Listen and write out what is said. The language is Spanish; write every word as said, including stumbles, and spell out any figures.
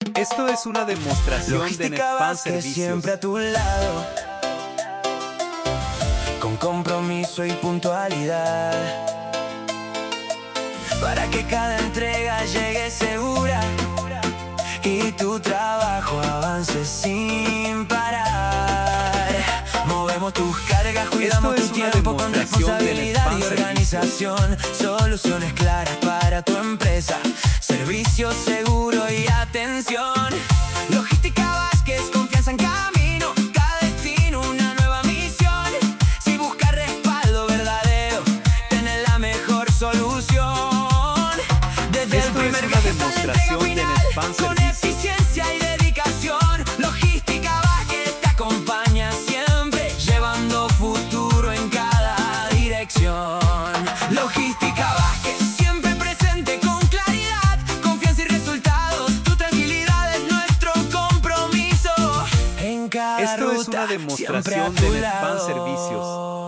Esto es una demostración de Logística Netfan Vázquez, Servicios. siempre a tu lado, con compromiso y puntualidad, para que cada entrega llegue segura y tu trabajo avance sin parar. Movemos tus cargas, cuidamos tu tiempo con responsabilidad y organización. Soluciones claras para tu empresa, servicio seguro y atención. Logística Vázquez, confianza en camino, cada destino una nueva misión. Si buscas respaldo verdadero, tenés la mejor solución. Desde Esto el primer es una viaje hasta la entrega demostración de final, Netfan con Servicios. eficiencia y dedicación. Logística Vázquez te acompaña siempre, llevando futuro en cada dirección. Logística Vázquez, siempre presente con claridad, confianza y resultados. Tu tranquilidad es nuestro compromiso. En cada Esto es ruta, una siempre a demostración tu de Netfan lado. Servicios.